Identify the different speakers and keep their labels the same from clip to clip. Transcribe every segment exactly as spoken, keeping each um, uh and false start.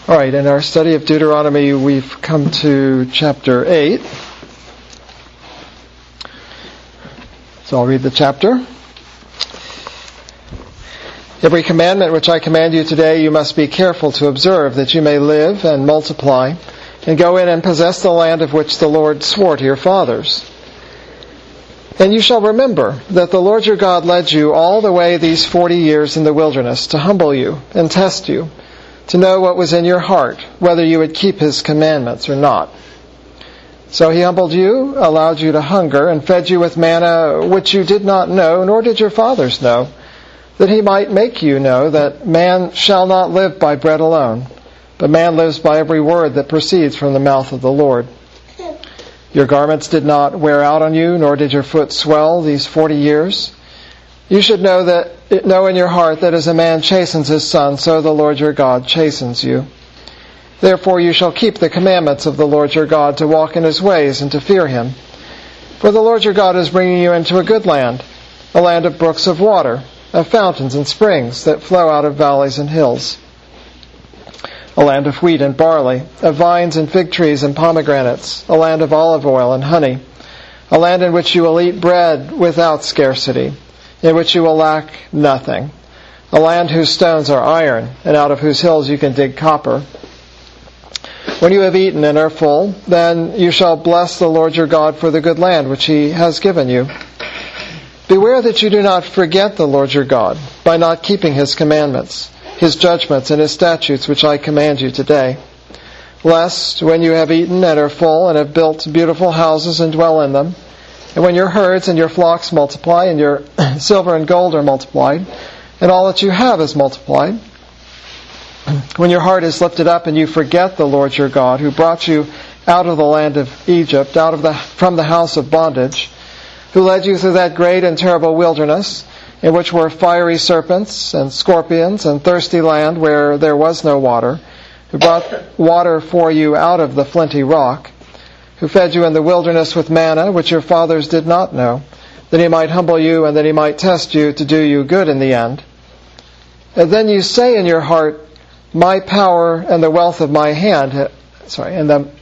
Speaker 1: All right, in our study of Deuteronomy, we've come to chapter eight. So I'll read the chapter. Every commandment which I command you today, you must be careful to observe, that you may live and multiply, and go in and possess the land of which the Lord swore to your fathers. And you shall remember that the Lord your God led you all the way these forty years in the wilderness to humble you and test you, to know what was in your heart, whether you would keep his commandments or not. So he humbled you, allowed you to hunger, and fed you with manna which you did not know, nor did your fathers know, that he might make you know that man shall not live by bread alone, but man lives by every word that proceeds from the mouth of the Lord. Your garments did not wear out on you, nor did your foot swell these forty years. You should know that know in your heart that as a man chastens his son, so the Lord your God chastens you. Therefore you shall keep the commandments of the Lord your God, to walk in his ways and to fear him. For the Lord your God is bringing you into a good land, a land of brooks of water, of fountains and springs that flow out of valleys and hills, a land of wheat and barley, of vines and fig trees and pomegranates, a land of olive oil and honey, a land in which you will eat bread without scarcity, in which you will lack nothing, a land whose stones are iron, and out of whose hills you can dig copper. When you have eaten and are full, then you shall bless the Lord your God for the good land which he has given you. Beware that you do not forget the Lord your God by not keeping his commandments, his judgments, and his statutes which I command you today. Lest, when you have eaten and are full and have built beautiful houses and dwell in them, and when your herds and your flocks multiply, and your silver and gold are multiplied, and all that you have is multiplied, when your heart is lifted up and you forget the Lord your God, who brought you out of the land of Egypt, out of the from the house of bondage, who led you through that great and terrible wilderness, in which were fiery serpents and scorpions and thirsty land where there was no water, who brought water for you out of the flinty rock, who fed you in the wilderness with manna, which your fathers did not know, that he might humble you and that he might test you to do you good in the end. And then you say in your heart, my power and the wealth of my hand, sorry, and the,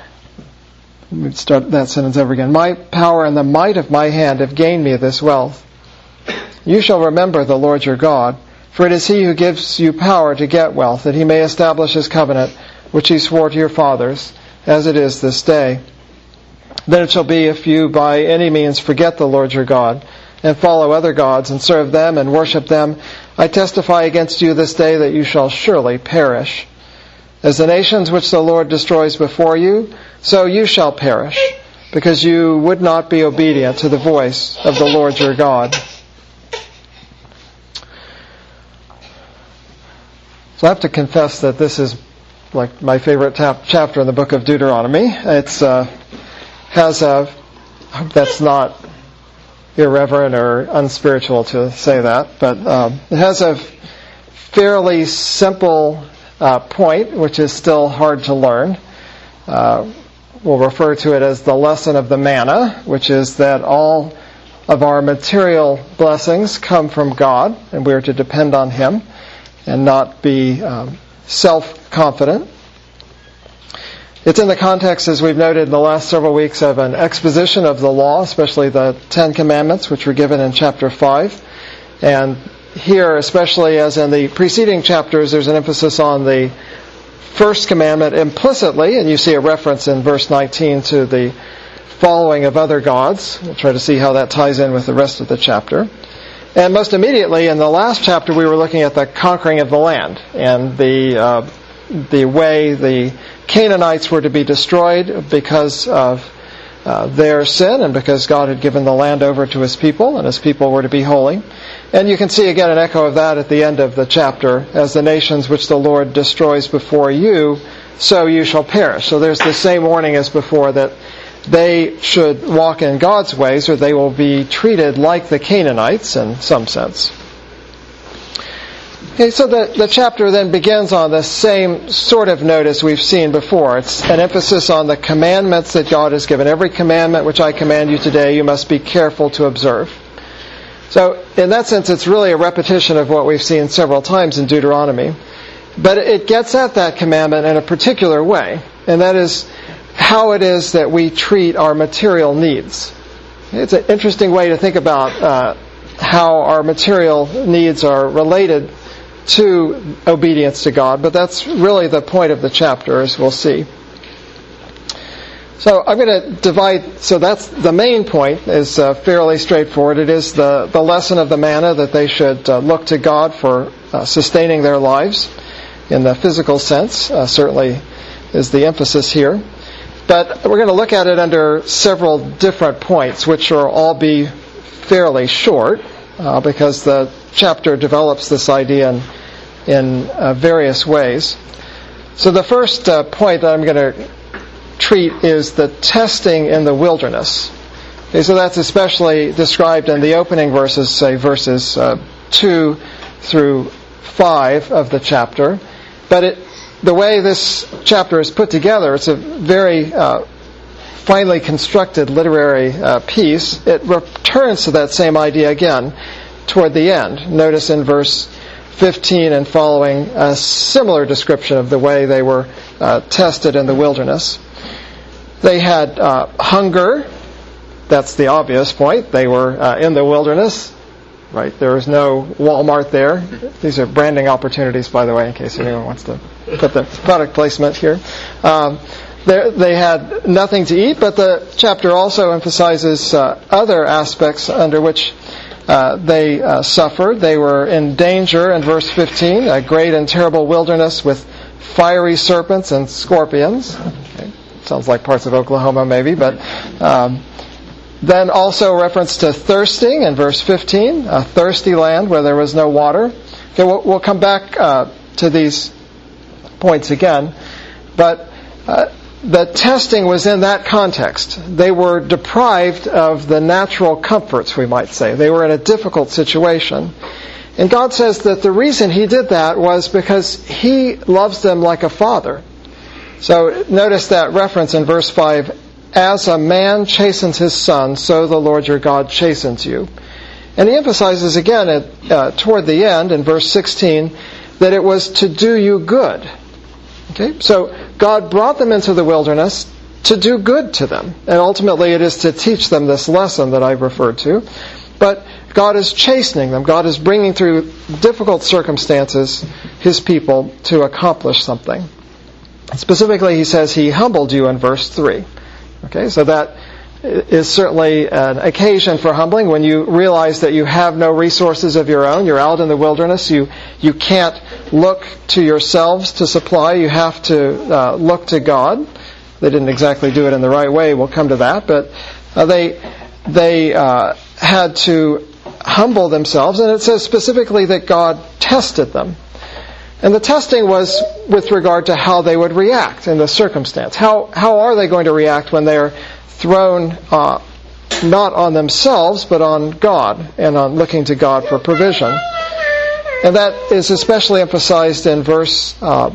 Speaker 1: let me start that sentence over again. My power and the might of my hand have gained me this wealth. You shall remember the Lord your God, for it is he who gives you power to get wealth, that he may establish his covenant, which he swore to your fathers, as it is this day. Then it shall be, if you by any means forget the Lord your God, and follow other gods, and serve them, and worship them, I testify against you this day that you shall surely perish. As the nations which the Lord destroys before you, so you shall perish, because you would not be obedient to the voice of the Lord your God. So I have to confess that this is like my favorite tap- chapter in the book of Deuteronomy. It's uh, has a, I hope that's not irreverent or unspiritual to say that, but um, it has a fairly simple uh, point, which is still hard to learn. Uh, we'll refer to it as the lesson of the manna, which is that all of our material blessings come from God, and we are to depend on him and not be um, self-confident. It's in the context, as we've noted in the last several weeks, of an exposition of the law, especially the Ten Commandments, which were given in chapter five. And here, especially as in the preceding chapters, there's an emphasis on the first commandment implicitly, and you see a reference in verse nineteen to the following of other gods. We'll try to see how that ties in with the rest of the chapter. And most immediately, in the last chapter, we were looking at the conquering of the land and the uh, the way the Canaanites were to be destroyed because of uh, their sin and because God had given the land over to his people, and his people were to be holy. And you can see again an echo of that at the end of the chapter, as the nations which the Lord destroys before you, so you shall perish. So there's the same warning as before, that they should walk in God's ways, or they will be treated like the Canaanites in some sense. Okay, so the, the chapter then begins on the same sort of note as we've seen before. It's an emphasis on the commandments that God has given. Every commandment which I command you today, you must be careful to observe. So in that sense, it's really a repetition of what we've seen several times in Deuteronomy. But it gets at that commandment in a particular way, and that is how it is that we treat our material needs. It's an interesting way to think about uh, how our material needs are related to obedience to God, but that's really the point of the chapter, as we'll see. So I'm going to divide, so that's the main point, is uh, fairly straightforward. It is the, the lesson of the manna, that they should uh, look to God for uh, sustaining their lives in the physical sense, uh, certainly is the emphasis here. But we're going to look at it under several different points, which will all be fairly short, uh, because the chapter develops this idea in, in uh, various ways. So the first uh, point that I'm going to treat is the testing in the wilderness. Okay, so that's especially described in the opening verses, say verses uh, two through five of the chapter. But it, the way this chapter is put together, it's a very uh, finely constructed literary uh, piece. It returns to that same idea again toward the end. Notice in verse fifteen and following a similar description of the way they were uh, tested in the wilderness. They had uh, hunger. That's the obvious point. They were uh, in the wilderness. Right? There was no Walmart there. These are branding opportunities, by the way, in case anyone wants to put the product placement here. Um, they had nothing to eat, but the chapter also emphasizes uh, other aspects under which uh, they uh, suffered. They were in danger in verse fifteen, a great and terrible wilderness with fiery serpents and scorpions. Okay. Sounds like parts of Oklahoma, maybe, but um, then also reference to thirsting in verse fifteen, a thirsty land where there was no water. Okay, we'll, we'll come back uh, to these points again, but uh, the testing was in that context. They were deprived of the natural comforts, we might say. They were in a difficult situation. And God says that the reason He did that was because He loves them like a father. So notice that reference in verse five, as a man chastens his son, so the Lord your God chastens you. And He emphasizes again at, uh, toward the end in verse sixteen that it was to do you good. Okay, so God brought them into the wilderness to do good to them. And ultimately it is to teach them this lesson that I've referred to. But God is chastening them. God is bringing through difficult circumstances His people to accomplish something. Specifically, He says He humbled you in verse three. Okay, so that is certainly an occasion for humbling when you realize that you have no resources of your own. You're out in the wilderness. You you can't look to yourselves to supply. You have to uh, look to God. They didn't exactly do it in the right way. We'll come to that. But uh, they they uh, had to humble themselves. And it says specifically that God tested them. And the testing was with regard to how they would react in the circumstance. How how are they going to react when they are thrown uh, not on themselves, but on God, and on looking to God for provision? And that is especially emphasized in verse... Uh,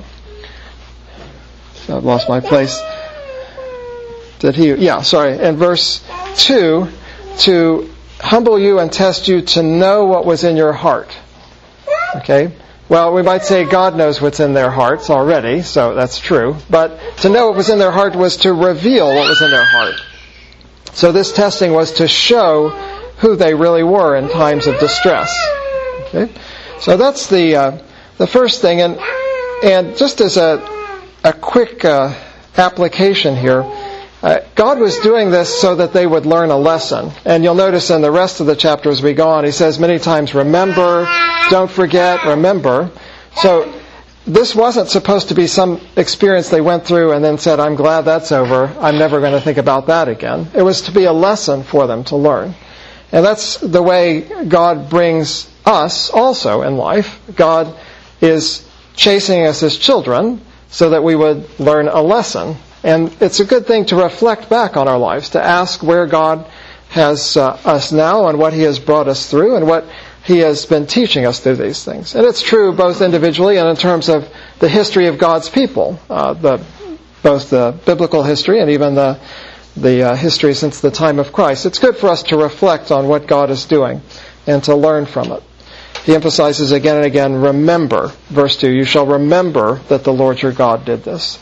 Speaker 1: I've lost my place. Did he? Yeah, sorry. In verse two, to humble you and test you to know what was in your heart. Okay? Well, we might say God knows what's in their hearts already, so that's true. But to know what was in their heart was to reveal what was in their heart. So this testing was to show who they really were in times of distress. Okay? So that's the uh, the first thing. And and just as a a quick uh, application here, uh, God was doing this so that they would learn a lesson. And you'll notice in the rest of the chapter as we go on, He says many times, remember, don't forget, remember. So this wasn't supposed to be some experience they went through and then said, I'm glad that's over. I'm never going to think about that again. It was to be a lesson for them to learn. And that's the way God brings us also in life. God is chasing us as children so that we would learn a lesson. And it's a good thing to reflect back on our lives, to ask where God has uh, us now and what He has brought us through and what He has been teaching us through these things. And it's true both individually and in terms of the history of God's people, uh, the, both the biblical history and even the, the uh, history since the time of Christ. It's good for us to reflect on what God is doing and to learn from it. he emphasizes again and again, remember. Verse two, you shall remember that the Lord your God did this.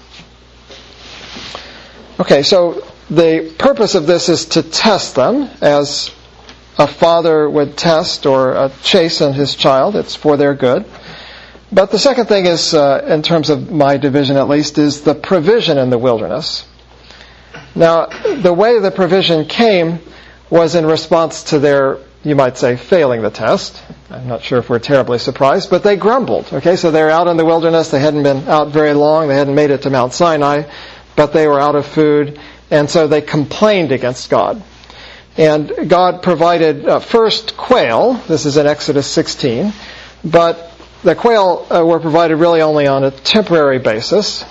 Speaker 1: Okay, so the purpose of this is to test them, as a father would test or uh, chasten his child. It's for their good. But the second thing is, uh, in terms of my division at least, is the provision in the wilderness. Now, the way the provision came was in response to their, you might say, failing the test. I'm not sure if we're terribly surprised, but they grumbled. Okay, so they're out in the wilderness. They hadn't been out very long. They hadn't made it to Mount Sinai, but they were out of food, and so they complained against God. And God provided uh, first quail. This is in Exodus sixteen. But the quail uh, were provided really only on a temporary basis.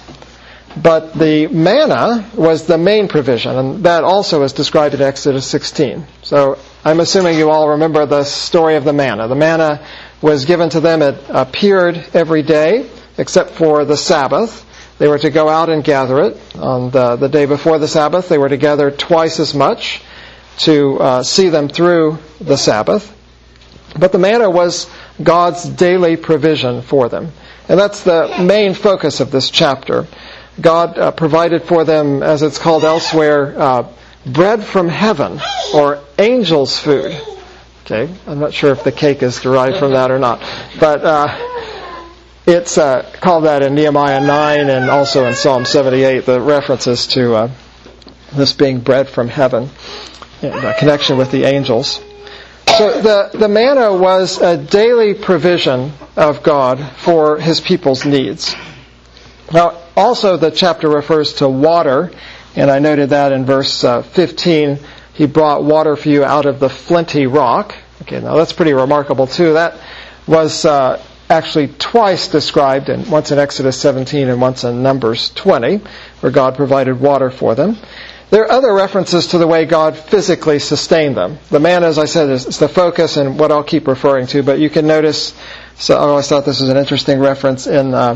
Speaker 1: But the manna was the main provision, and that also is described in Exodus sixteen. So I'm assuming you all remember the story of the manna. The manna was given to them. It appeared every day, except for the Sabbath. They were to go out and gather it. On the, the day before the Sabbath, they were to gather twice as much to uh, see them through the Sabbath. But the manna was God's daily provision for them. And that's the main focus of this chapter. God uh, provided for them, as it's called elsewhere, uh, bread from heaven, or angel's food. Okay, I'm not sure if the cake is derived from that or not. But uh, it's uh, called that in Nehemiah nine and also in Psalm seventy-eight, the references to uh, this being bread from heaven, in uh, connection with the angels. So the, the manna was a daily provision of God for His people's needs. Now, also the chapter refers to water, and I noted that in verse uh, fifteen, He brought water for you out of the flinty rock. Okay, now that's pretty remarkable too. That was uh, actually twice described, and once in Exodus seventeen and once in Numbers twenty, where God provided water for them. There are other references to the way God physically sustained them. The manna, as I said, is, is the focus and what I'll keep referring to, but you can notice, so I always thought this was an interesting reference in uh,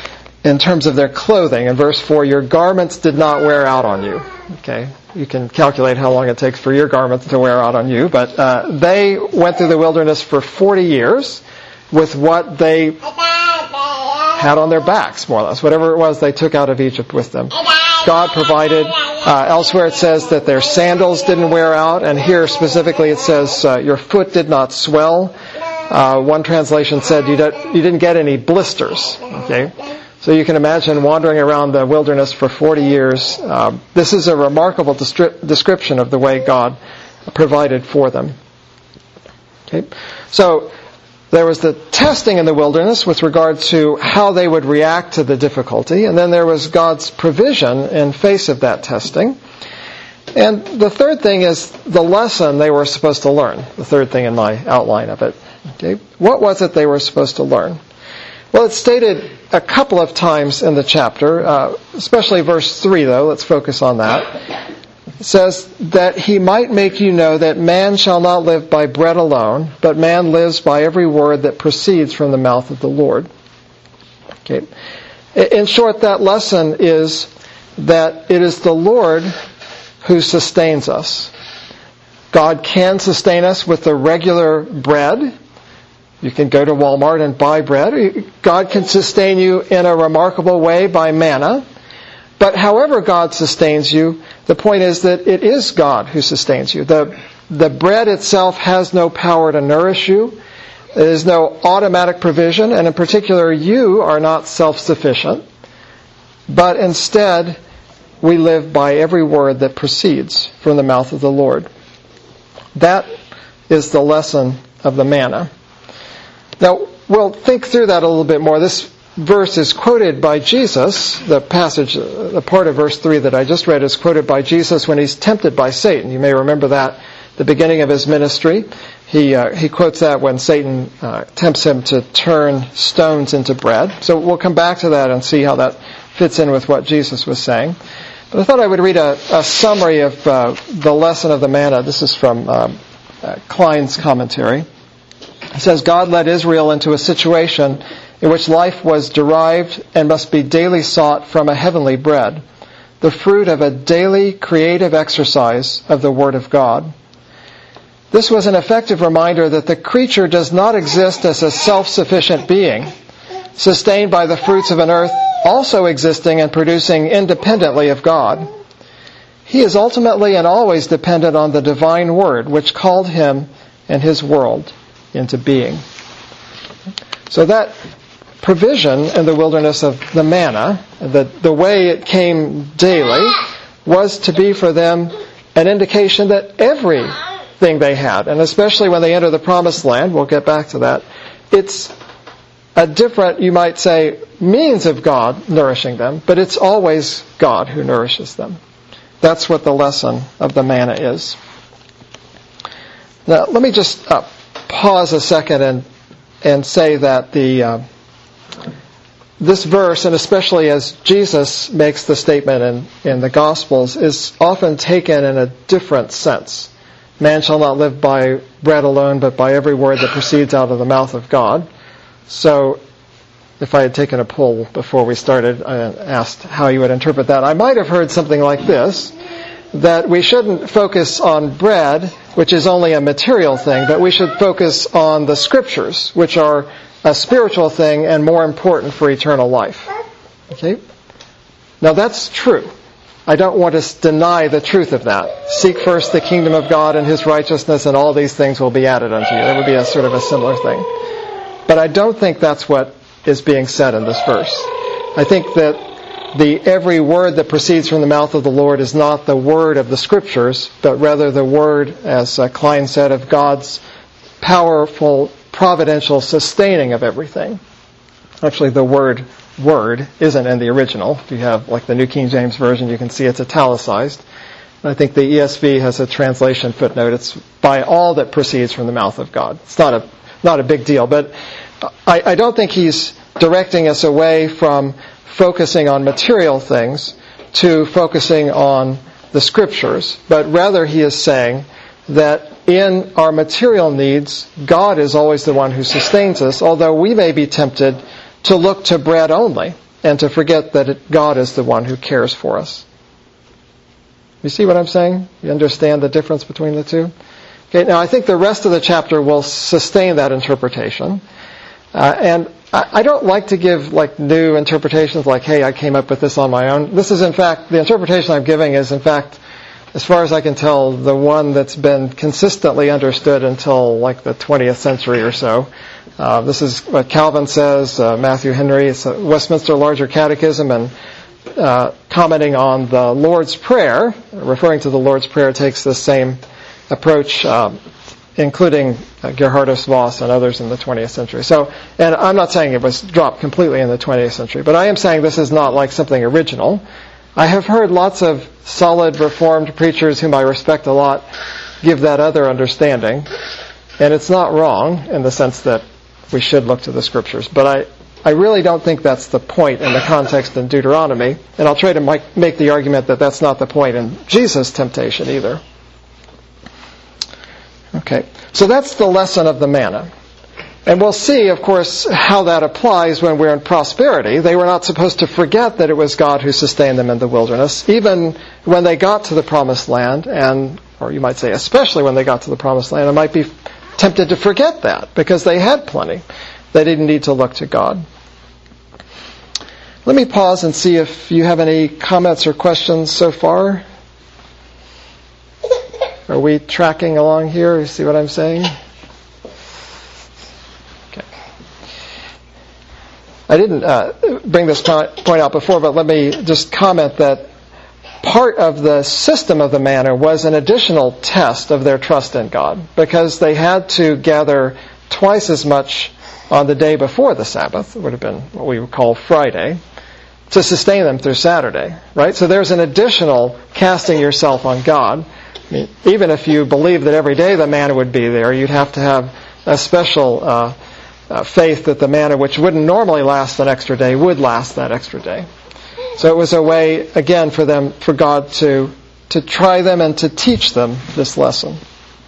Speaker 1: in terms of their clothing. In verse four, your garments did not wear out on you. Okay, you can calculate how long it takes for your garments to wear out on you, but uh, they went through the wilderness for forty years with what they had on their backs, more or less. Whatever it was they took out of Egypt with them. God provided. Uh, elsewhere it says that their sandals didn't wear out, and here specifically it says uh, your foot did not swell. Uh, one translation said you, don't, you didn't get any blisters. Okay, so you can imagine wandering around the wilderness for forty years. Um, this is a remarkable destri- description of the way God provided for them. Okay, so there was the testing in the wilderness with regard to how they would react to the difficulty, and then there was God's provision in face of that testing. And the third thing is the lesson they were supposed to learn. The third thing in my outline of it. Okay, what was it they were supposed to learn? Well, it's stated a couple of times in the chapter, uh, especially verse three, though. Let's focus on that. It says that He might make you know that man shall not live by bread alone, but man lives by every word that proceeds from the mouth of the Lord. Okay. In short, that lesson is that it is the Lord who sustains us. God can sustain us with the regular bread. You can go to Walmart and buy bread. God can sustain you in a remarkable way by manna. But however God sustains you, the point is that it is God who sustains you. The, the bread itself has no power to nourish you. There is no automatic provision, and in particular, you are not self-sufficient. But instead, we live by every word that proceeds from the mouth of the Lord. That is the lesson of the manna. Now, we'll think through that a little bit more. This verse is quoted by Jesus. The passage, the part of verse three that I just read is quoted by Jesus when He's tempted by Satan. You may remember that, the beginning of His ministry. He uh, he quotes that when Satan uh, tempts Him to turn stones into bread. So we'll come back to that and see how that fits in with what Jesus was saying. But I thought I would read a, a summary of uh, the lesson of the manna. This is from um, uh, Klein's commentary. He says, God led Israel into a situation in which life was derived and must be daily sought from a heavenly bread, the fruit of a daily creative exercise of the Word of God. This was an effective reminder that the creature does not exist as a self-sufficient being, sustained by the fruits of an earth also existing and producing independently of God. He is ultimately and always dependent on the divine word, which called him and his world into being. So that provision in the wilderness of the manna, the, the way it came daily, was to be for them an indication that everything they had, and especially when they enter the promised land, we'll get back to that, it's a different, you might say, means of God nourishing them, but it's always God who nourishes them. That's what the lesson of the manna is. Now, let me just uh, pause a second and and say that the uh, this verse, and especially as Jesus makes the statement in, in the Gospels, is often taken in a different sense. Man shall not live by bread alone, but by every word that proceeds out of the mouth of God. So, if I had taken a poll before we started and asked how you would interpret that, I might have heard something like this, that we shouldn't focus on bread, which is only a material thing, but we should focus on the Scriptures, which are a spiritual thing and more important for eternal life. Okay? Now that's true. I don't want to deny the truth of that. Seek first the kingdom of God and His righteousness, and all these things will be added unto you. That would be a sort of a similar thing. But I don't think that's what is being said in this verse. I think that the every word that proceeds from the mouth of the Lord is not the word of the Scriptures, but rather the word, as uh, Klein said, of God's powerful, providential sustaining of everything. Actually, the word word isn't in the original. If you have like the New King James Version, you can see it's italicized. And I think the E S V has a translation footnote. It's by all that proceeds from the mouth of God. It's not a not a big deal, but I, I don't think he's directing us away from focusing on material things to focusing on the Scriptures, but rather he is saying that in our material needs, God is always the one who sustains us, although we may be tempted to look to bread only and to forget that it, God is the one who cares for us. You see what I'm saying? You understand the difference between the two? Okay, now I think the rest of the chapter will sustain that interpretation. Uh, and I don't like to give like new interpretations like, hey, I came up with this on my own. This is in fact, the interpretation I'm giving is in fact, as far as I can tell, the one that's been consistently understood until like the twentieth century or so. Uh, this is what Calvin says, uh, Matthew Henry, it's a Westminster Larger Catechism, and uh, commenting on the Lord's Prayer, referring to the Lord's Prayer, takes the same approach, um, including uh, Gerhardus Voss and others in the twentieth century. So, and I'm not saying it was dropped completely in the twentieth century, but I am saying this is not like something original. I have heard lots of solid Reformed preachers whom I respect a lot give that other understanding, and it's not wrong in the sense that we should look to the Scriptures, but I, I really don't think that's the point in the context in Deuteronomy, and I'll try to make the argument that that's not the point in Jesus' temptation either. Okay, so that's the lesson of the manna. And we'll see, of course, how that applies when we're in prosperity. They were not supposed to forget that it was God who sustained them in the wilderness, even when they got to the promised land, and, or you might say especially when they got to the promised land, they might be tempted to forget that because they had plenty. They didn't need to look to God. Let me pause and see if you have any comments or questions so far. Are we tracking along here? You see what I'm saying? Okay. I didn't uh, bring this point out before, but let me just comment that part of the system of the manna was an additional test of their trust in God, because they had to gather twice as much on the day before the Sabbath, it would have been what we would call Friday, to sustain them through Saturday, right? So there's an additional casting yourself on God. I mean, even if you believe that every day the manna would be there, you'd have to have a special uh, uh, faith that the manna, which wouldn't normally last an extra day, would last that extra day. So it was a way, again, for them, for God to to try them and to teach them this lesson.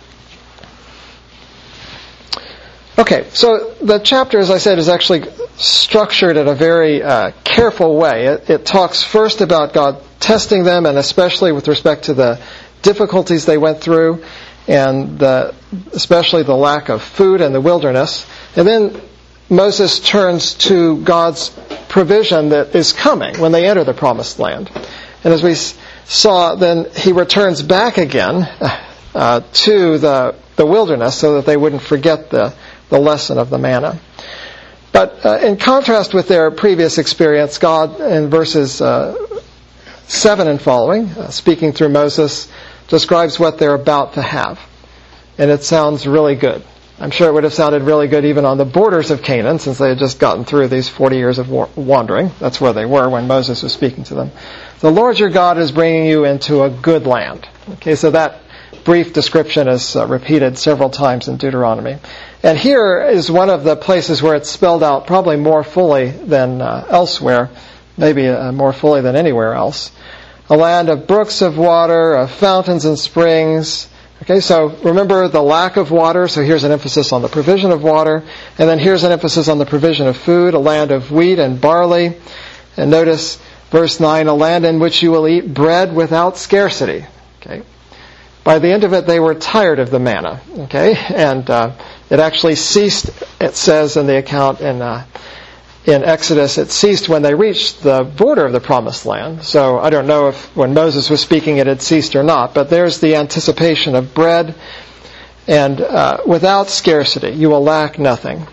Speaker 1: Okay, so the chapter, as I said, is actually structured in a very uh, careful way. It, it talks first about God testing them, and especially with respect to the difficulties they went through. and the, especially the lack of food in the wilderness. And then Moses turns to God's provision that is coming when they enter the promised land. And as we saw, then he returns back again uh, to the, the wilderness so that they wouldn't forget the, the lesson of the manna. But uh, in contrast with their previous experience, God in verses uh, seven and following, uh, speaking through Moses, describes what they're about to have. And it sounds really good. I'm sure it would have sounded really good even on the borders of Canaan, since they had just gotten through these forty years of wandering. That's where they were when Moses was speaking to them. The Lord your God is bringing you into a good land. Okay, so that brief description is uh, repeated several times in Deuteronomy. And here is one of the places where it's spelled out probably more fully than uh, elsewhere, maybe uh, more fully than anywhere else. A land of brooks of water, of fountains and springs. Okay, so remember the lack of water, so here's an emphasis on the provision of water. And then here's an emphasis on the provision of food, a land of wheat and barley. And notice verse nine, a land in which you will eat bread without scarcity. Okay. By the end of it, they were tired of the manna. Okay, and uh, it actually ceased, it says in the account in uh, in Exodus, it ceased when they reached the border of the promised land. So I don't know if when Moses was speaking it had ceased or not, but there's the anticipation of bread, and uh, without scarcity, you will lack nothing.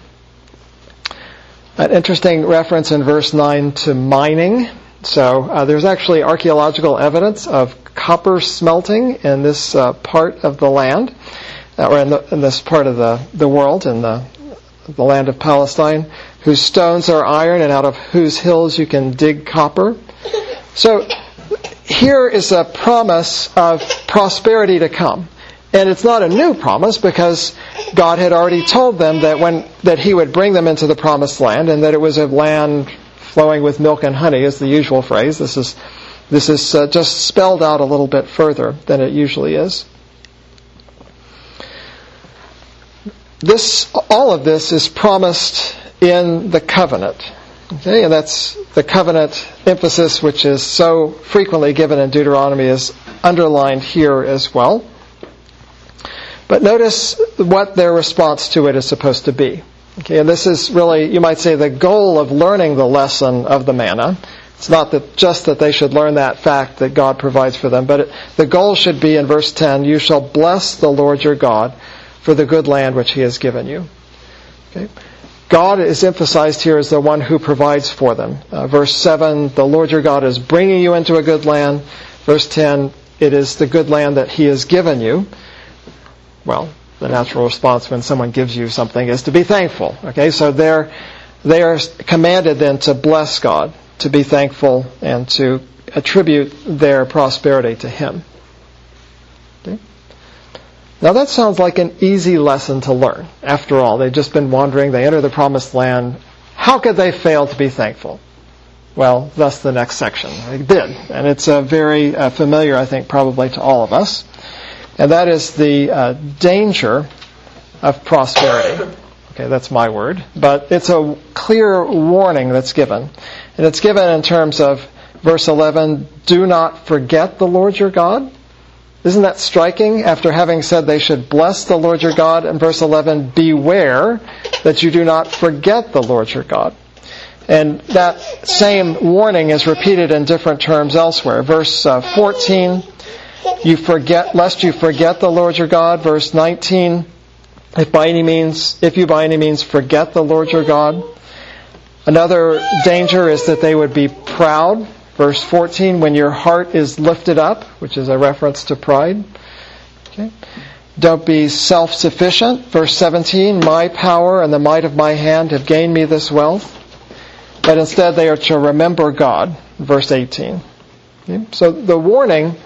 Speaker 1: An interesting reference in verse nine to mining. So uh, there's actually archaeological evidence of copper smelting in this uh, part of the land, uh, or in, the, in this part of the, the world, in the, the land of Palestine, whose stones are iron and out of whose hills you can dig copper. So here is a promise of prosperity to come. And it's not a new promise, because God had already told them that when that He would bring them into the promised land, and that it was a land flowing with milk and honey, is the usual phrase. This is this is uh, just spelled out a little bit further than it usually is. This, all of this is promised in the covenant. Okay, and that's the covenant emphasis, which is so frequently given in Deuteronomy, is underlined here as well. But notice what their response to it is supposed to be. Okay, and this is really, you might say, the goal of learning the lesson of the manna. It's not that just that they should learn that fact that God provides for them, but it, the goal should be in verse ten, you shall bless the Lord your God for the good land which He has given you. Okay. God is emphasized here as the one who provides for them. Uh, verse seven, the Lord your God is bringing you into a good land. Verse ten, it is the good land that He has given you. Well, the natural response when someone gives you something is to be thankful. Okay, so they're, they are commanded then to bless God, to be thankful, and to attribute their prosperity to Him. Okay? Now that sounds like an easy lesson to learn. After all, they've just been wandering, they enter the promised land. How could they fail to be thankful? Well, thus the next section. They did. And it's uh, very uh, familiar, I think, probably to all of us. And that is the uh, danger of prosperity. Okay, that's my word. But it's a clear warning that's given. And it's given in terms of verse eleven, do not forget the Lord your God. Isn't that striking? After having said they should bless the Lord your God, in verse eleven, beware that you do not forget the Lord your God. And that same warning is repeated in different terms elsewhere. Verse uh, fourteen, you forget, lest you forget the Lord your God. Verse nineteen, if by any means, if you by any means forget the Lord your God. Another danger is that they would be proud. Verse fourteen, when your heart is lifted up, which is a reference to pride. Okay. Don't be self-sufficient. Verse seventeen, my power and the might of my hand have gained me this wealth. But instead they are to remember God. Verse eighteen. Okay. So the warning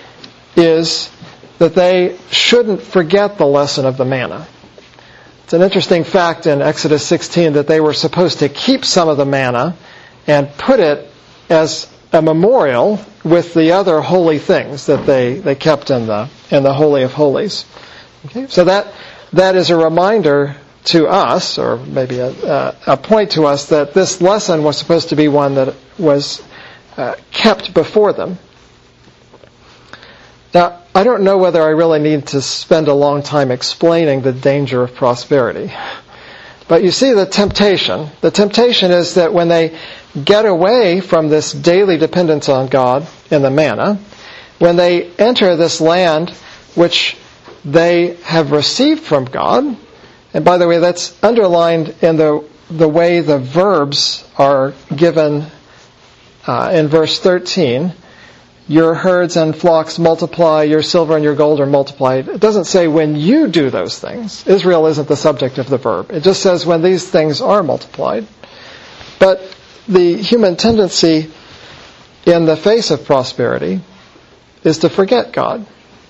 Speaker 1: is that they shouldn't forget the lesson of the manna. It's an interesting fact in Exodus sixteen that they were supposed to keep some of the manna and put it as a memorial with the other holy things that they, they kept in the in the Holy of Holies. Okay? So that that is a reminder to us, or maybe a, a, a point to us, that this lesson was supposed to be one that was uh, kept before them. Now, I don't know whether I really need to spend a long time explaining the danger of prosperity. But you see the temptation. The temptation is that when they get away from this daily dependence on God in the manna, when they enter this land which they have received from God, and by the way, that's underlined in the the way the verbs are given uh, in verse thirteen. Your herds and flocks multiply, your silver and your gold are multiplied. It doesn't say when you do those things. Israel isn't the subject of the verb. It just says when these things are multiplied. But the human tendency in the face of prosperity is to forget God,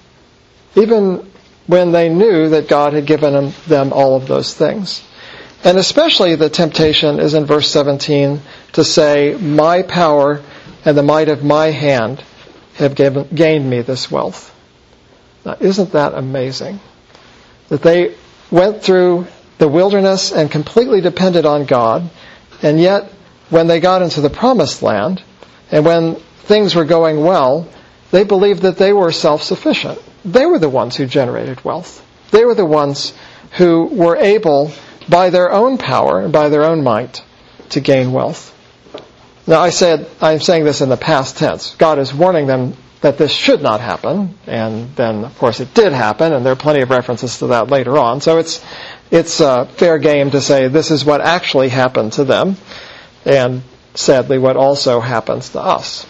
Speaker 1: even when they knew that God had given them, them all of those things. And especially the temptation is in verse seventeen to say, my power and the might of my hand have given, gained me this wealth. Now, isn't that amazing? That they went through the wilderness and completely depended on God, and yet when they got into the promised land, and when things were going well, they believed that they were self-sufficient. They were the ones who generated wealth. They were the ones who were able, by their own power and by their own might, to gain wealth. Now, I said, I'm saying this in the past tense. God is warning them that this should not happen, and then, of course, it did happen, and there are plenty of references to that later on. So it's it's uh, fair game to say this is what actually happened to them, and sadly, what also happens to us.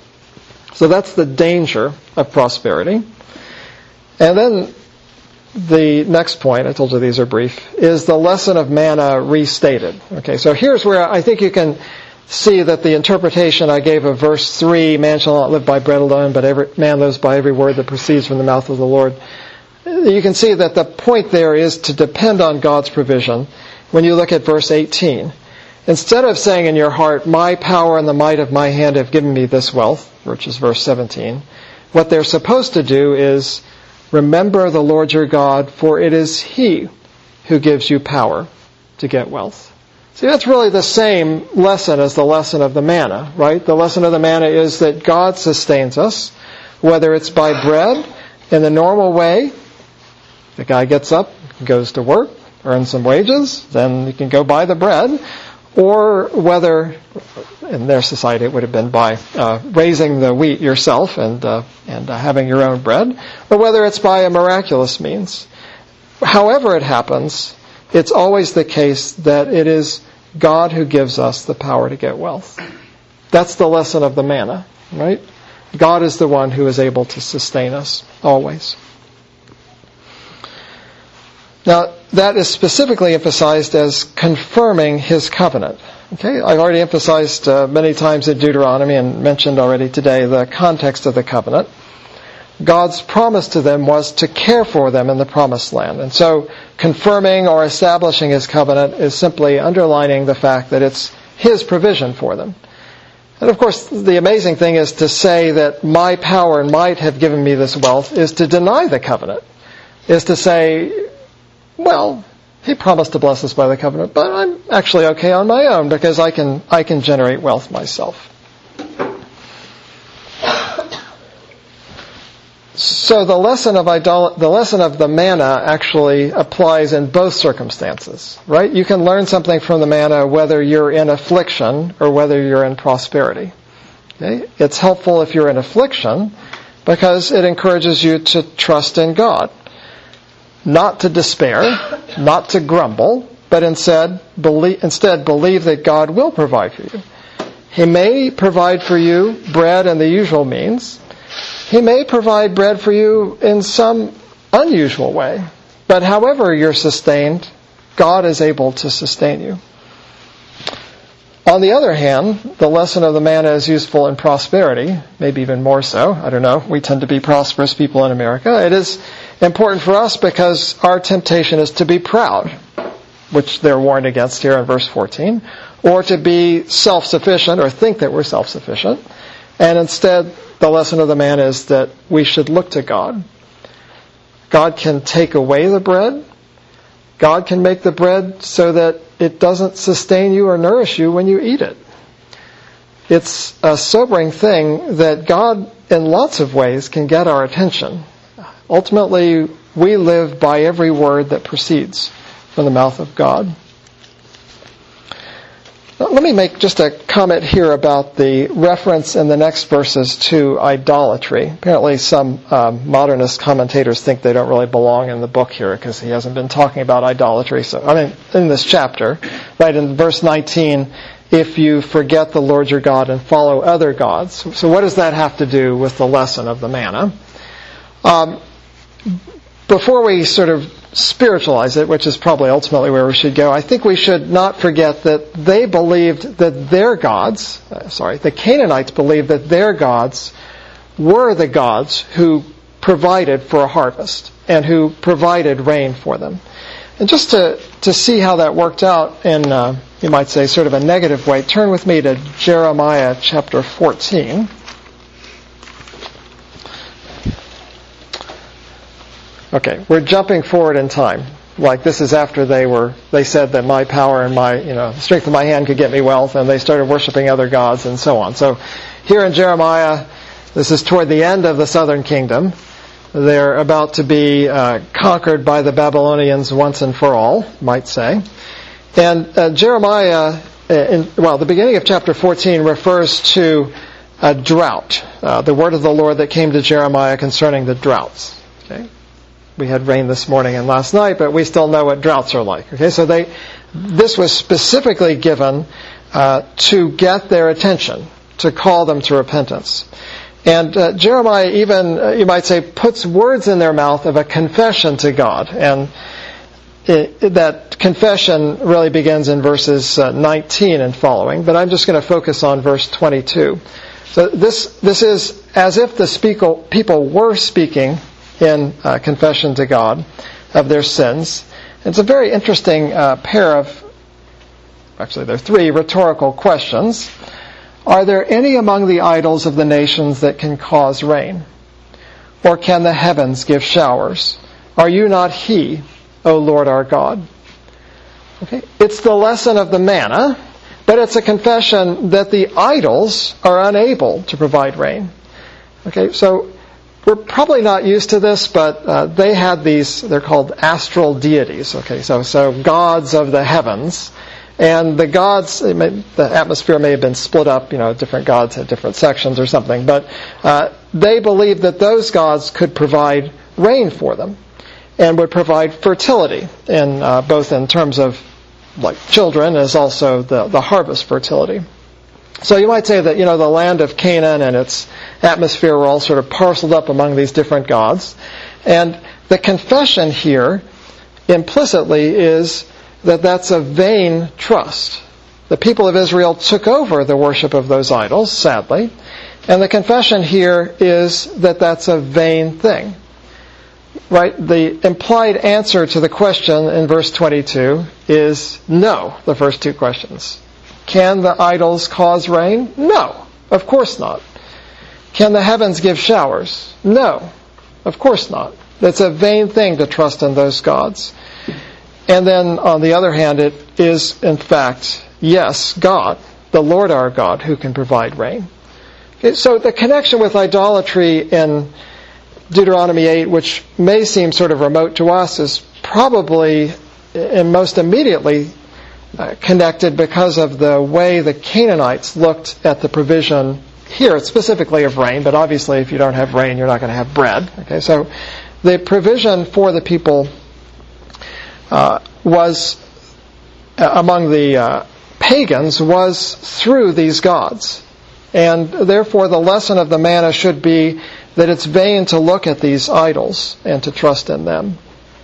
Speaker 1: So that's the danger of prosperity. And then the next point, I told you these are brief, is the lesson of manna restated. Okay, so here's where I think you can see that the interpretation I gave of verse three, man shall not live by bread alone, but every man lives by every word that proceeds from the mouth of the Lord. You can see that the point there is to depend on God's provision when you look at verse eighteen. Instead of saying in your heart, my power and the might of my hand have given me this wealth, which is verse seventeen, what they're supposed to do is remember the Lord your God, for it is He who gives you power to get wealth. See, that's really the same lesson as the lesson of the manna, right? The lesson of the manna is that God sustains us, whether it's by bread in the normal way. The guy gets up, goes to work, earns some wages, then you can go buy the bread, or whether, in their society it would have been by uh, raising the wheat yourself and uh, and uh, having your own bread, or whether it's by a miraculous means. However it happens, it's always the case that it is God who gives us the power to get wealth. That's the lesson of the manna, right? God is the one who is able to sustain us always. Now, that is specifically emphasized as confirming His covenant. Okay, I've already emphasized uh, many times in Deuteronomy and mentioned already today the context of the covenant. God's promise to them was to care for them in the promised land. And so confirming or establishing His covenant is simply underlining the fact that it's His provision for them. And of course, the amazing thing is to say that my power and might have given me this wealth is to deny the covenant. Is to say, well, He promised to bless us by the covenant, but I'm actually okay on my own because I can I can generate wealth myself. So the lesson of idol- the lesson of the manna actually applies in both circumstances, right? You can learn something from the manna whether you're in affliction or whether you're in prosperity. Okay? It's helpful if you're in affliction because it encourages you to trust in God. Not to despair, not to grumble, but instead believe, instead believe that God will provide for you. He may provide for you bread in the usual means. He may provide bread for you in some unusual way. But however you're sustained, God is able to sustain you. On the other hand, the lesson of the manna is useful in prosperity, maybe even more so. I don't know. We tend to be prosperous people in America. It is important for us because our temptation is to be proud, which they're warned against here in verse fourteen, or to be self-sufficient or think that we're self-sufficient. And instead, the lesson of the manna is that we should look to God. God can take away the bread. God can make the bread so that it doesn't sustain you or nourish you when you eat it. It's a sobering thing that God in lots of ways, can get our attention. Ultimately, we live by every word that proceeds from the mouth of God. Now, let me make just a comment here about the reference in the next verses to idolatry. Apparently some um, modernist commentators think they don't really belong in the book here because he hasn't been talking about idolatry. So, I mean, in this chapter, right in verse nineteen, if you forget the Lord your God and follow other gods. So what does that have to do with the lesson of the manna? Um, before we sort of spiritualize it, which is probably ultimately where we should go, I think we should not forget that they believed that their gods, uh, sorry, the Canaanites believed that their gods were the gods who provided for a harvest and who provided rain for them. And just to, to see how that worked out in, uh, you might say, sort of a negative way, turn with me to Jeremiah chapter fourteen. Okay, we're jumping forward in time. Like this is after they were, they said that my power and my, you know, the strength of my hand could get me wealth, and they started worshiping other gods and so on. So here in Jeremiah, this is toward the end of the southern kingdom. They're about to be uh, conquered by the Babylonians once and for all, might say. And uh, Jeremiah, uh, in, well, the beginning of chapter fourteen refers to a drought, uh, the word of the Lord that came to Jeremiah concerning the droughts. Okay. We had rain this morning and last night, but we still know what droughts are like. Okay, so they, this was specifically given uh, to get their attention, to call them to repentance. And uh, Jeremiah even, uh, you might say, puts words in their mouth of a confession to God. And it, that confession really begins in verses uh, nineteen and following, but I'm just going to focus on verse twenty-two. So this this is as if the speaker, people were speaking in uh, confession to God of their sins. It's a very interesting uh, pair of, actually there are three rhetorical questions. Are there any among the idols of the nations that can cause rain? Or can the heavens give showers? Are you not He, O Lord our God? Okay, it's the lesson of the manna, but it's a confession that the idols are unable to provide rain. Okay, so we're probably not used to this, but uh, they had these, they're called astral deities. Okay, so so gods of the heavens. And the gods, may, the atmosphere may have been split up, you know, different gods had different sections or something, but uh, they believed that those gods could provide rain for them and would provide fertility, in, uh, both in terms of like children as also the, the harvest fertility. So you might say that, you know, the land of Canaan and its atmosphere were all sort of parceled up among these different gods. And the confession here implicitly is that that's a vain trust. The people of Israel took over the worship of those idols, sadly. And the confession here is that that's a vain thing. Right? The implied answer to the question in verse twenty-two is no, the first two questions. Can the idols cause rain? No, of course not. Can the heavens give showers? No, of course not. It's a vain thing to trust in those gods. And then, on the other hand, it is, in fact, yes, God, the Lord our God, who can provide rain. Okay, so the connection with idolatry in Deuteronomy eight, which may seem sort of remote to us, is probably and most immediately uh, connected because of the way the Canaanites looked at the provision here, specifically of rain, but obviously if you don't have rain, you're not going to have bread. Okay, so the provision for the people uh, was, uh, among the uh, pagans, was through these gods. And therefore the lesson of the manna should be that it's vain to look at these idols and to trust in them.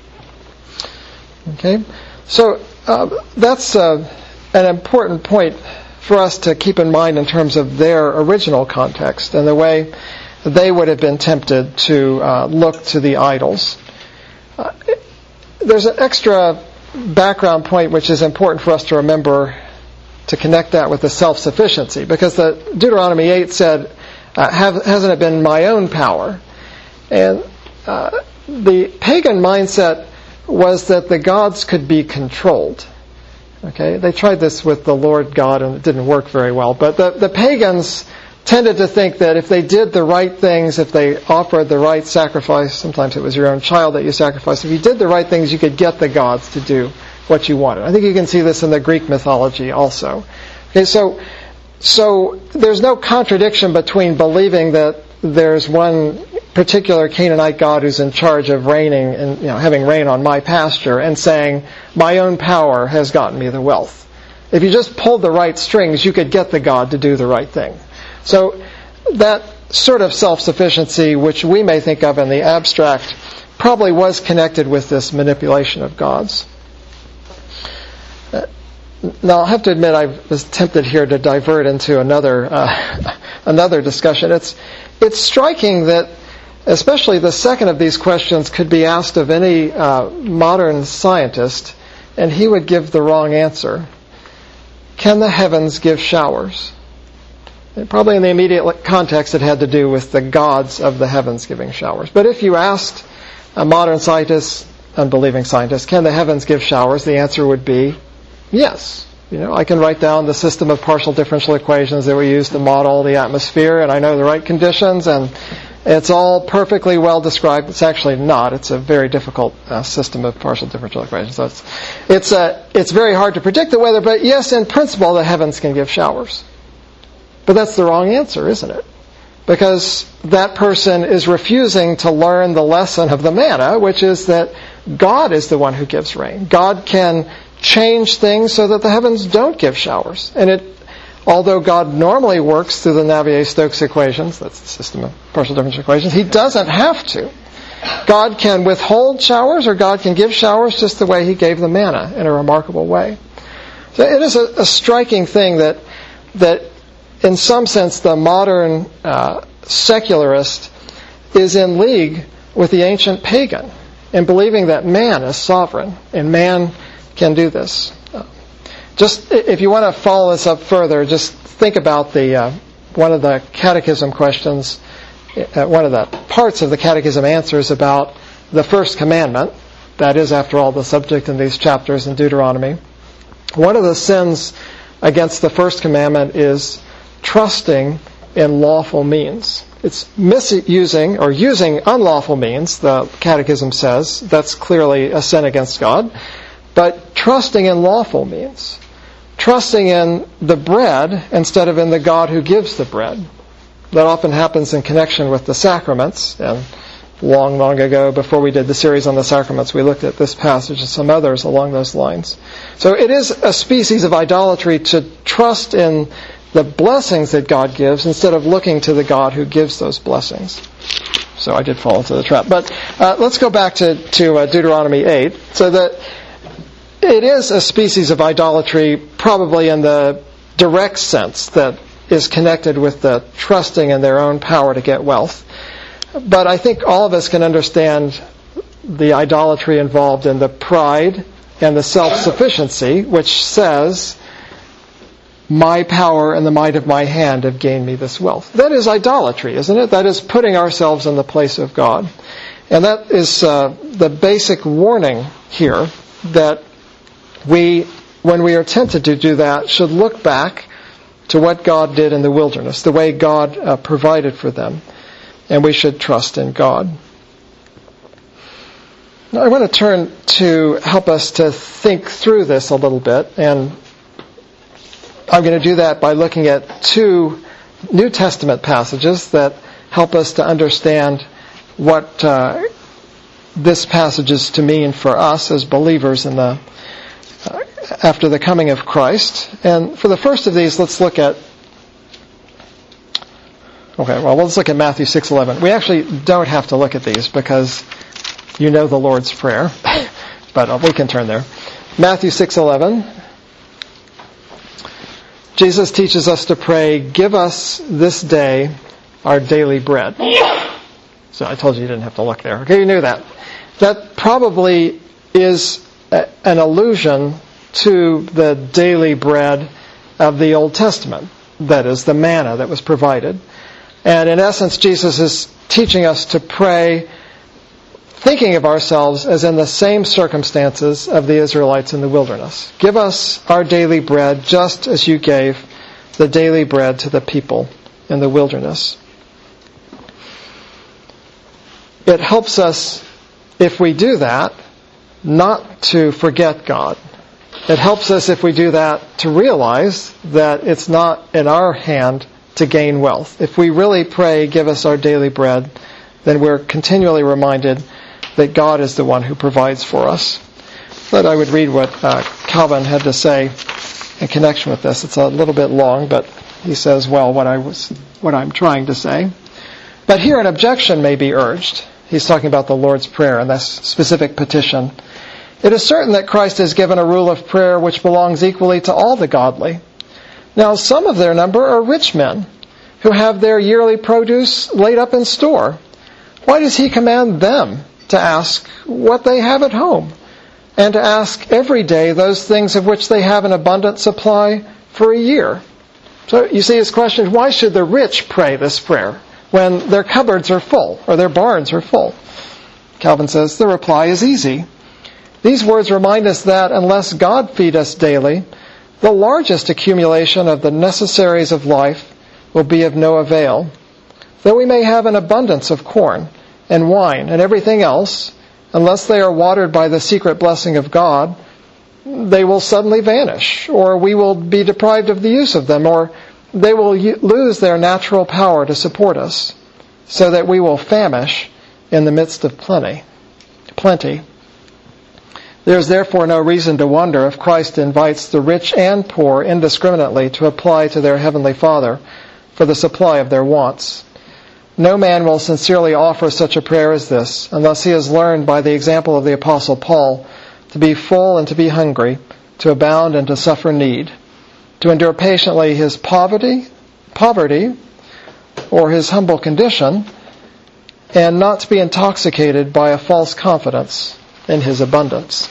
Speaker 1: Okay? So uh, that's uh, an important point for us to keep in mind in terms of their original context and the way they would have been tempted to uh, look to the idols. Uh, there's an extra background point which is important for us to remember to connect that with the self-sufficiency, because the Deuteronomy eight said, uh, have, hasn't it been my own power? And uh, the pagan mindset was that the gods could be controlled. Okay, they tried this with the Lord God and it didn't work very well. But the, the pagans tended to think that if they did the right things, if they offered the right sacrifice, sometimes it was your own child that you sacrificed, if you did the right things, you could get the gods to do what you wanted. I think you can see this in the Greek mythology also. Okay, so so there's no contradiction between believing that there's one particular Canaanite god who's in charge of reigning and, you know, having rain on my pasture, and saying my own power has gotten me the wealth. If you just pulled the right strings, you could get the god to do the right thing. So that sort of self-sufficiency, which we may think of in the abstract, probably was connected with this manipulation of gods. Now, I'll have to admit I was tempted here to divert into another uh, another discussion. It's it's striking that especially the second of these questions could be asked of any uh, modern scientist, and he would give the wrong answer. Can the heavens give showers? And probably in the immediate context it had to do with the gods of the heavens giving showers. But if you asked a modern scientist, unbelieving scientist, can the heavens give showers? The answer would be yes. You know, I can write down the system of partial differential equations that we use to model the atmosphere, and I know the right conditions, and it's all perfectly well described. It's actually not. It's a very difficult uh, system of partial differential equations. So it's it's, uh, it's very hard to predict the weather, but yes, in principle, the heavens can give showers. But that's the wrong answer, isn't it? Because that person is refusing to learn the lesson of the manna, which is that God is the one who gives rain. God can change things so that the heavens don't give showers. And it, although God normally works through the Navier-Stokes equations, that's the system of partial differential equations, he doesn't have to. God can withhold showers, or God can give showers just the way he gave the manna in a remarkable way. So it is a, a striking thing that that in some sense the modern uh, secularist is in league with the ancient pagan in believing that man is sovereign and man can do this. Uh, just if you want to follow this up further, just think about the uh, one of the catechism questions, uh, one of the parts of the catechism answers about the first commandment. That is, after all, the subject in these chapters in Deuteronomy. One of the sins against the first commandment is trusting in lawful means. It's misusing or using unlawful means, the catechism says. That's clearly a sin against God. But trusting in lawful means. Trusting in the bread instead of in the God who gives the bread. That often happens in connection with the sacraments. And long, long ago, before we did the series on the sacraments, we looked at this passage and some others along those lines. So it is a species of idolatry to trust in the blessings that God gives instead of looking to the God who gives those blessings. So I did fall into the trap. But uh, let's go back to, to uh, Deuteronomy eight. So that it is a species of idolatry, probably in the direct sense that is connected with the trusting in their own power to get wealth. But I think all of us can understand the idolatry involved in the pride and the self-sufficiency, which says, my power and the might of my hand have gained me this wealth. That is idolatry, isn't it? That is putting ourselves in the place of God. And that is uh, the basic warning here, that we, when we are tempted to do that, should look back to what God did in the wilderness, the way God uh, provided for them. And we should trust in God. Now I want to turn to help us to think through this a little bit, and I'm going to do that by looking at two New Testament passages that help us to understand what uh, this passage is to mean for us as believers in the uh, after the coming of Christ. And for the first of these, let's look at Okay, well, let's look at Matthew six eleven. We actually don't have to look at these because you know the Lord's Prayer, but uh, we can turn there. Matthew six eleven. Jesus teaches us to pray, give us this day our daily bread. So I told you you didn't have to look there. Okay, you knew that. That probably is a, an allusion to the daily bread of the Old Testament. That is, the manna that was provided. And in essence, Jesus is teaching us to pray thinking of ourselves as in the same circumstances of the Israelites in the wilderness. Give us our daily bread just as you gave the daily bread to the people in the wilderness. It helps us, if we do that, not to forget God. It helps us, if we do that, to realize that it's not in our hand to gain wealth. If we really pray, give us our daily bread, then we're continually reminded that God is the one who provides for us. But I would read what uh, Calvin had to say in connection with this. It's a little bit long, but he says, well, what I was, what I'm trying to say. But here an objection may be urged. He's talking about the Lord's Prayer and this specific petition. It is certain that Christ has given a rule of prayer which belongs equally to all the godly. Now, some of their number are rich men who have their yearly produce laid up in store. Why does he command them to ask what they have at home, and to ask every day those things of which they have an abundant supply for a year? So you see his question, why should the rich pray this prayer when their cupboards are full or their barns are full? Calvin says the reply is easy. These words remind us that unless God feed us daily, the largest accumulation of the necessaries of life will be of no avail. Though we may have an abundance of corn and wine and everything else, unless they are watered by the secret blessing of God, they will suddenly vanish, or we will be deprived of the use of them, or they will lose their natural power to support us, so that we will famish in the midst of plenty. Plenty. There is therefore no reason to wonder if Christ invites the rich and poor indiscriminately to apply to their Heavenly Father for the supply of their wants. No man will sincerely offer such a prayer as this, unless he has learned by the example of the Apostle Paul to be full and to be hungry, to abound and to suffer need, to endure patiently his poverty, poverty, or his humble condition, and not to be intoxicated by a false confidence in his abundance.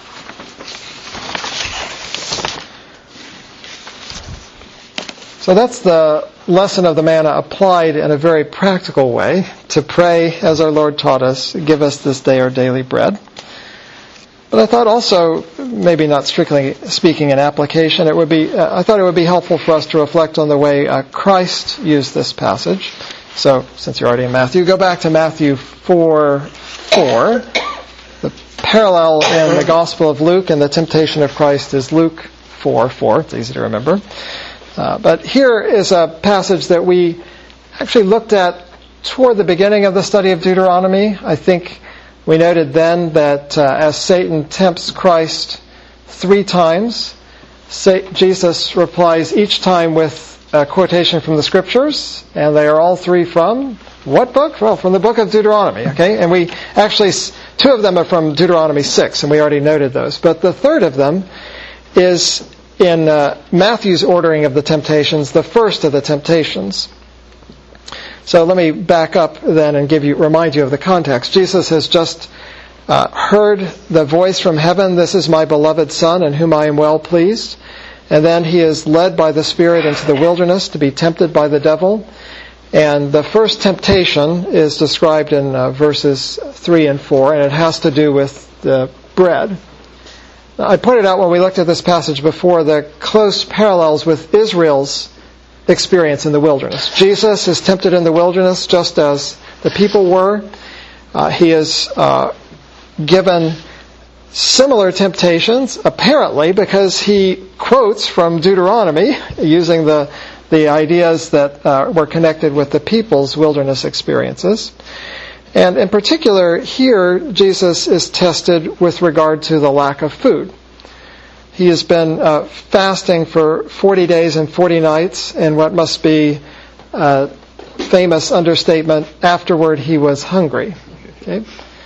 Speaker 1: So that's the lesson of the manna applied in a very practical way, to pray as our Lord taught us, give us this day our daily bread. But I thought also, maybe not strictly speaking in application, it would be, uh, I thought it would be helpful for us to reflect on the way uh, Christ used this passage. So, since you're already in Matthew, go back to Matthew four four. The parallel in the Gospel of Luke and the temptation of Christ is Luke four four. It's easy to remember. Uh, but here is a passage that we actually looked at toward the beginning of the study of Deuteronomy. I think we noted then that uh, as Satan tempts Christ three times, Sa- Jesus replies each time with a quotation from the Scriptures, and they are all three from what book? Well, from the book of Deuteronomy, okay? And we actually, two of them are from Deuteronomy six, and we already noted those. But the third of them is in uh, Matthew's ordering of the temptations, the first of the temptations. So let me back up then and give you, remind you of the context. Jesus has just uh, heard the voice from heaven, "This is my beloved Son, in whom I am well pleased." And then he is led by the Spirit into the wilderness to be tempted by the devil. And the first temptation is described in uh, verses three and four, and it has to do with the bread. I pointed out when we looked at this passage before the close parallels with Israel's experience in the wilderness. Jesus is tempted in the wilderness just as the people were. Uh, he is uh, given similar temptations, apparently, because he quotes from Deuteronomy using the, the ideas that uh, were connected with the people's wilderness experiences. And in particular, here, Jesus is tested with regard to the lack of food. He has been uh, fasting for forty days and forty nights, and what must be a famous understatement, afterward he was hungry. Okay?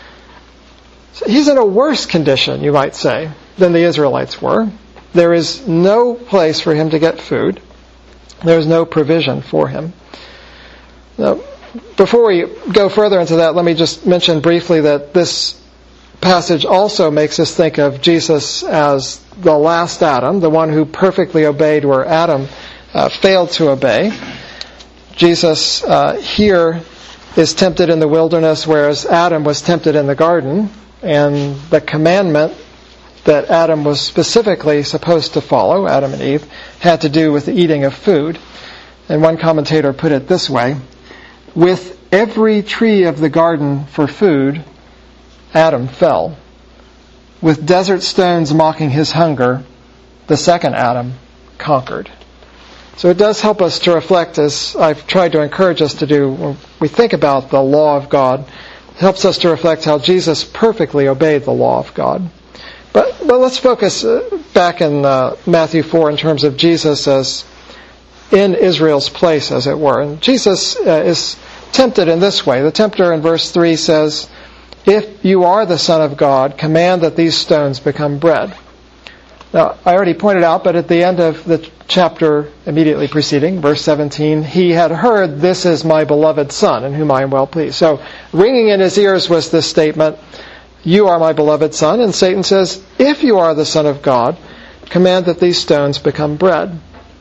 Speaker 1: So he's in a worse condition, you might say, than the Israelites were. There is no place for him to get food. There is no provision for him. Now, before we go further into that, let me just mention briefly that this passage also makes us think of Jesus as the last Adam, the one who perfectly obeyed where Adam uh, failed to obey. Jesus uh, here is tempted in the wilderness, whereas Adam was tempted in the garden, and the commandment that Adam was specifically supposed to follow, Adam and Eve, had to do with the eating of food. And one commentator put it this way: with every tree of the garden for food, Adam fell. With desert stones mocking his hunger, the second Adam conquered. So it does help us to reflect, as I've tried to encourage us to do when we think about the law of God. It helps us to reflect how Jesus perfectly obeyed the law of God. But, but let's focus back in uh, Matthew four in terms of Jesus as in Israel's place, as it were. And Jesus uh, is tempted in this way. The tempter in verse three says, "If you are the Son of God, command that these stones become bread." Now, I already pointed out, but at the end of the chapter immediately preceding, verse seventeen, he had heard, "This is my beloved Son, in whom I am well pleased." So, ringing in his ears was this statement, "You are my beloved Son." And Satan says, "If you are the Son of God, command that these stones become bread."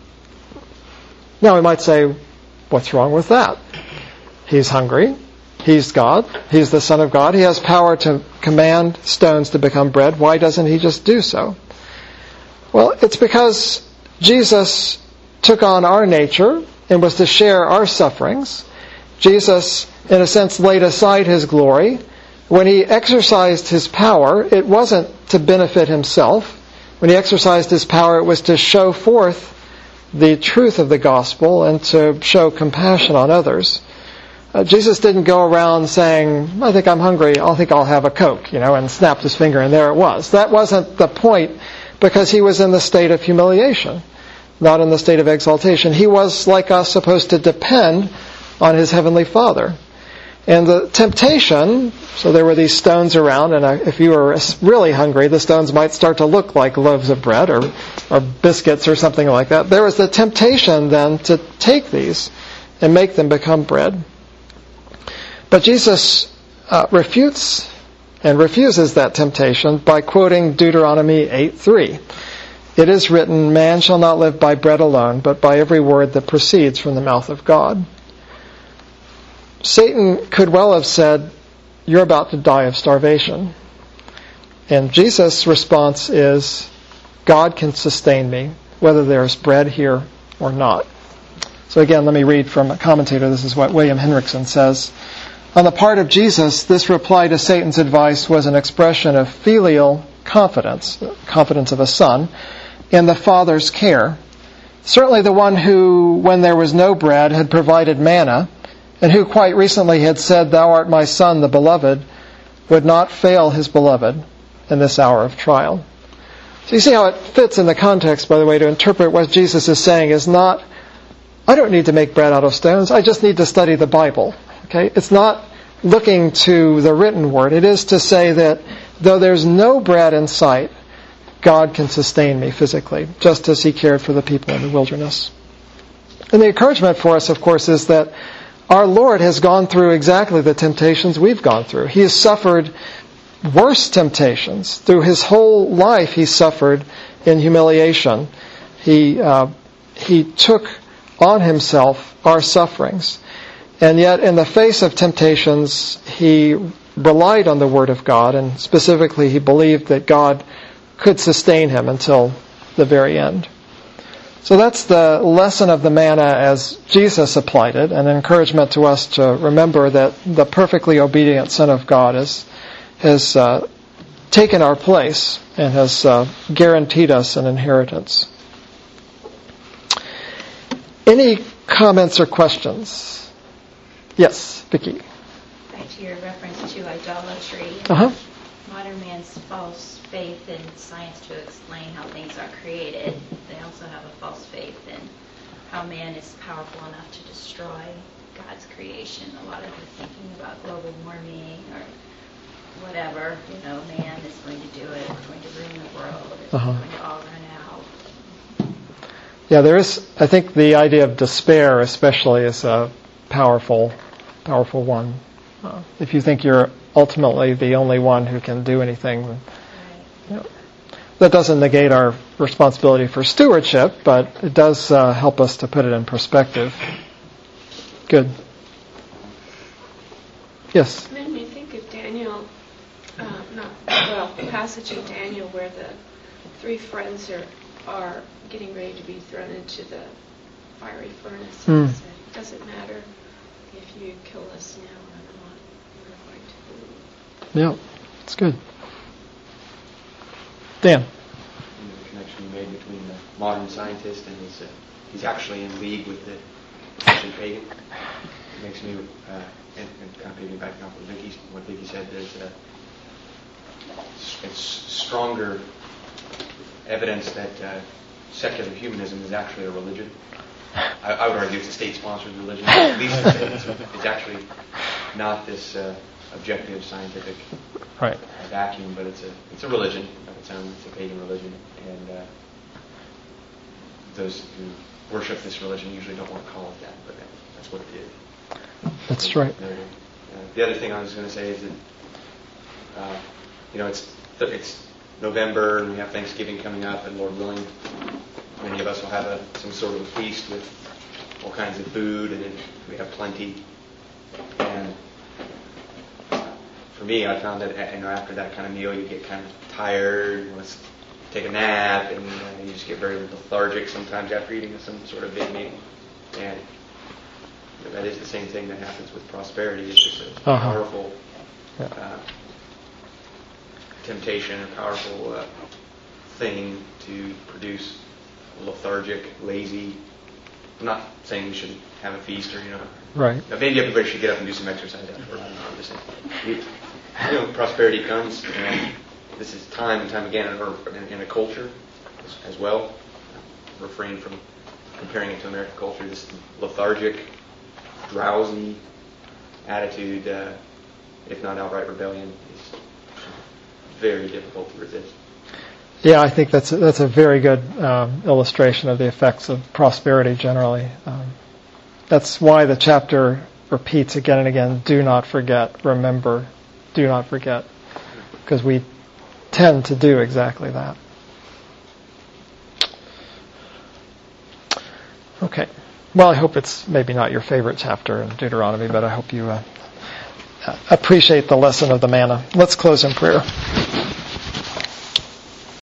Speaker 1: Now, we might say, what's wrong with that? He's hungry. He's God. He's the Son of God. He has power to command stones to become bread. Why doesn't he just do so? Well, it's because Jesus took on our nature and was to share our sufferings. Jesus, in a sense, laid aside his glory. When he exercised his power, it wasn't to benefit himself. When he exercised his power, it was to show forth the truth of the gospel and to show compassion on others. Uh, Jesus didn't go around saying, "I think I'm hungry, I think I'll have a Coke," you know, and snapped his finger and there it was. That wasn't the point, because he was in the state of humiliation, not in the state of exaltation. He was, like us, supposed to depend on his heavenly Father. And the temptation, so there were these stones around, and if you were really hungry, the stones might start to look like loaves of bread or, or biscuits or something like that. There was the temptation then to take these and make them become bread. But Jesus uh, refutes and refuses that temptation by quoting Deuteronomy eight three. "It is written, man shall not live by bread alone, but by every word that proceeds from the mouth of God." Satan could well have said, "You're about to die of starvation." And Jesus' response is, "God can sustain me, whether there's bread here or not." So again, let me read from a commentator. This is what William Hendrickson says. On the part of Jesus, this reply to Satan's advice was an expression of filial confidence, confidence of a son, in the Father's care. Certainly the one who, when there was no bread, had provided manna, and who quite recently had said, "Thou art my Son, the beloved," would not fail his beloved in this hour of trial. So you see how it fits in the context, by the way, to interpret what Jesus is saying is not, I don't need to make bread out of stones, I just need to study the Bible. Okay? It's not looking to the written word. It is to say that though there's no bread in sight, God can sustain me physically, just as he cared for the people in the wilderness. And the encouragement for us, of course, is that our Lord has gone through exactly the temptations we've gone through. He has suffered worse temptations. Through his whole life, he suffered in humiliation. He uh, he took on himself our sufferings. And yet, in the face of temptations, he relied on the Word of God, and specifically, he believed that God could sustain him until the very end. So that's the lesson of the manna as Jesus applied it, an encouragement to us to remember that the perfectly obedient Son of God is, has uh, taken our place and has uh, guaranteed us an inheritance. Any comments or questions? Yes, Vicki.
Speaker 2: Back to your reference to idolatry.
Speaker 1: Uh-huh.
Speaker 2: Modern man's false faith in science to explain how things are created. They also have a false faith in how man is powerful enough to destroy God's creation. A lot of the thinking about global warming or whatever, you know, man is going to do it, we're going to ruin the world, it's uh-huh. going to all run out.
Speaker 1: Yeah, there is, I think the idea of despair especially is a powerful, powerful one. Uh, if you think you're ultimately the only one who can do anything, right. you know, that doesn't negate our responsibility for stewardship, but it does uh, help us to put it in perspective. Good. Yes?
Speaker 3: It made me think of Daniel, uh, not, well, the passage in Daniel where the three friends are, are getting ready to be thrown into the fiery furnace.
Speaker 1: Mm.
Speaker 3: He said, it doesn't matter if you kill us now or not. We're going to believe.
Speaker 1: Yeah, it's good. Dan.
Speaker 4: The connection you made between the modern scientist and his, uh, he's actually in league with the ancient pagan. It makes me, uh, and, and kind of piggybacking off what Vicky, what Vicky said, there's uh, it's stronger evidence that uh, secular humanism is actually a religion. I, I would argue it's a state-sponsored religion. At least it's, it's actually not this uh, objective scientific
Speaker 1: Right.
Speaker 4: vacuum, but it's a it's a religion. It's a, it's a pagan religion, and uh, those who worship this religion usually don't want to call it that, but that, that's what it is.
Speaker 1: That's right.
Speaker 4: Uh, the other thing I was going to say is that uh, you know it's th- it's November and we have Thanksgiving coming up, and Lord willing, many of us will have a, some sort of a feast with all kinds of food, and it, we have plenty. And for me, I found that you know after that kind of meal, you get kind of tired, you want to take a nap, and uh, you just get very lethargic sometimes after eating some sort of big meal. And you know, that is the same thing that happens with prosperity. It's just a
Speaker 1: Uh-huh.
Speaker 4: powerful uh, temptation, a powerful uh, thing to produce a lethargic, lazy. I'm not saying we shouldn't have a feast or you know.
Speaker 1: Right.
Speaker 4: Maybe everybody should get up and do some exercise afterward. I don't know. I'm just saying. You, you know, prosperity comes, and this is time and time again in, in a culture as, as well. Refrain from comparing it to American culture. This lethargic, drowsy attitude, uh, if not outright rebellion, is very difficult to resist.
Speaker 1: Yeah, I think that's a, that's a very good um, illustration of the effects of prosperity generally. Um, that's why the chapter repeats again and again, do not forget, remember, do not forget. Because we tend to do exactly that. Okay. Well, I hope it's maybe not your favorite chapter in Deuteronomy, but I hope you uh, appreciate the lesson of the manna. Let's close in prayer.